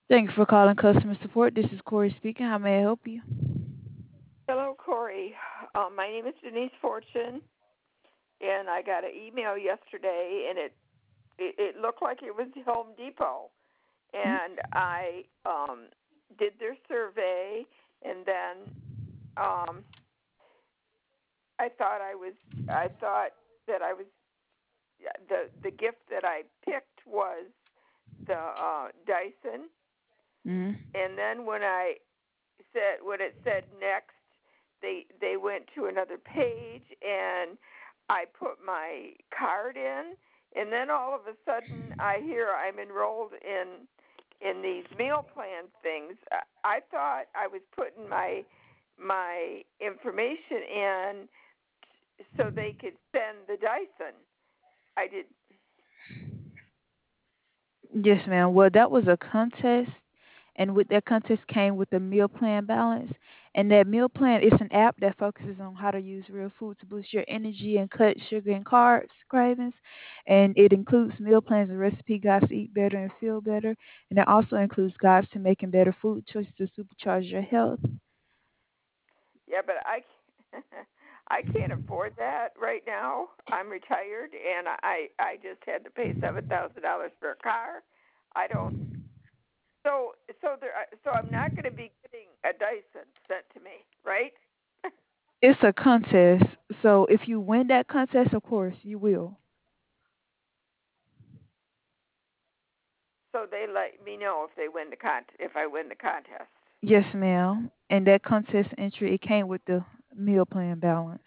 Thank you for calling customer support. This is Corey speaking. How may I help you? Hello, Corey. My name is Denise Fortune, and I got an email yesterday, and it looked like it was Home Depot, Mhm. and I did their survey, and then um, I thought that I was the gift that I picked was the Dyson, Mhm. and then when it said next, they went to another page, and I put my card in, and then all of a sudden I hear I'm enrolled in these meal plan things. I thought I was putting my information in so they could send the Dyson. I did. Yes, ma'am. Well, that was a contest, and with that contest came with a meal plan balance. And that meal plan is an app that focuses on how to use real food to boost your energy and cut sugar and carbs cravings. And it includes meal plans and recipe guides to eat better and feel better. And it also includes guides to making better food choices to supercharge your health. Yeah, but I can't afford that right now. I'm retired, and I just had to pay $7,000 for a car. I don't. So I'm not going to be getting a Dyson sent to me, right? It's a contest, so if you win that contest, of course you will. So they let me know if I win the contest. Yes, ma'am. And that contest entry, it came with the meal plan balance.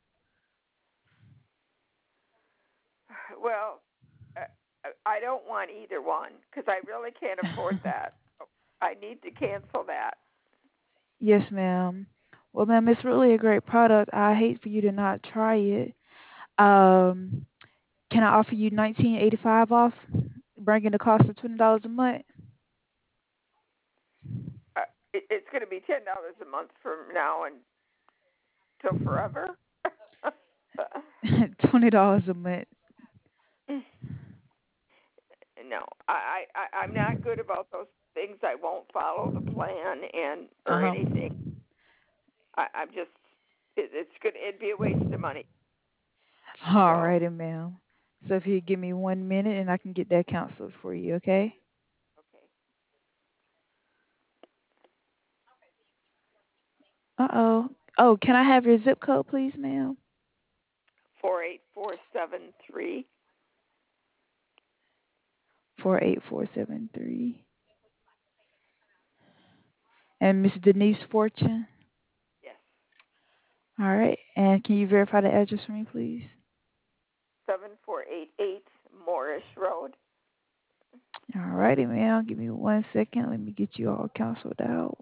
Well, I don't want either one because I really can't afford that. I need to cancel that. Yes, ma'am. Well, ma'am, it's really a great product. I hate for you to not try it. Um, can I offer you 19.85 off, bringing the cost of $20 a month? It's going to be $10 a month from now until forever. $20 a month. No, I'm not good about those things. I won't follow the plan and Uh or huh. anything. I'm just it's good. It'd be a waste of money. All So righty, ma'am. So if you give me 1 minute, and I can get that counseled for you, okay? okay, Uh-oh. Oh, can I have your zip code, please, ma'am? 48473. 48473. And Miss Denise Fortune. Yes, All right. And can you verify the address for me, please? 7488 Morris Road. All righty, ma'am. Give me 1 second. Let me get you all canceled out.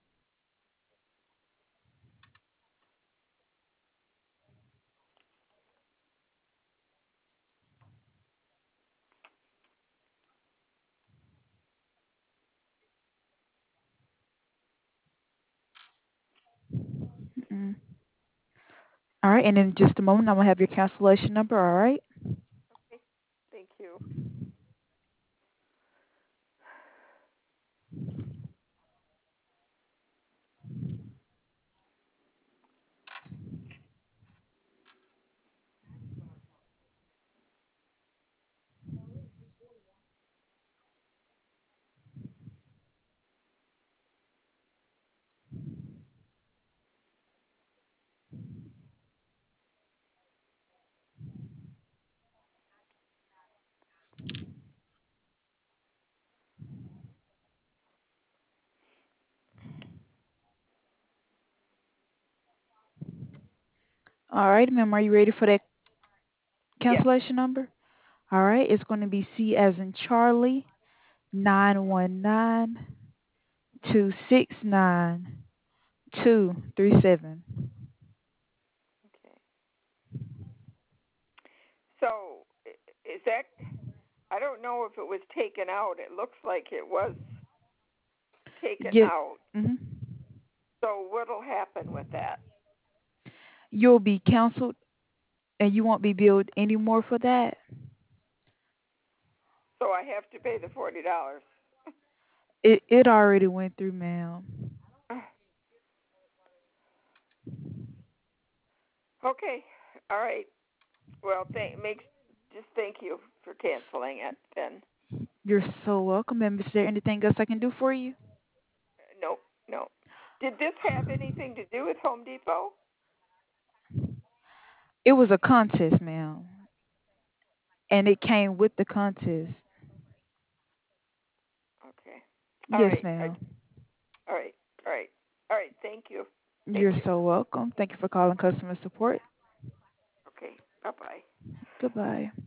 Mm. All right. And in just a moment, I'm going to have your cancellation number. All right. Okay, thank you. All right, ma'am. Are you ready for that Yes. cancellation number? All right. It's going to be C as in Charlie, 919-269-237. Okay. So is that? I don't know if it was taken out. It looks like it was taken Yes. out. Hmm. So what'll happen with that? You'll be canceled, and you won't be billed anymore for that. So I have to pay the $40. It already went through, ma'am. Okay. All right. Well, thank you for canceling it. Then You're so welcome, ma'am. Is there anything else I can do for you? no, no. Did this have anything to do with Home Depot? It was a contest, ma'am, and it came with the contest. Okay. All Yes, right. ma'am. All right. All right. All right. Thank you. Thank You're you. so welcome. Thank you for calling customer support. Okay. Bye bye. Goodbye.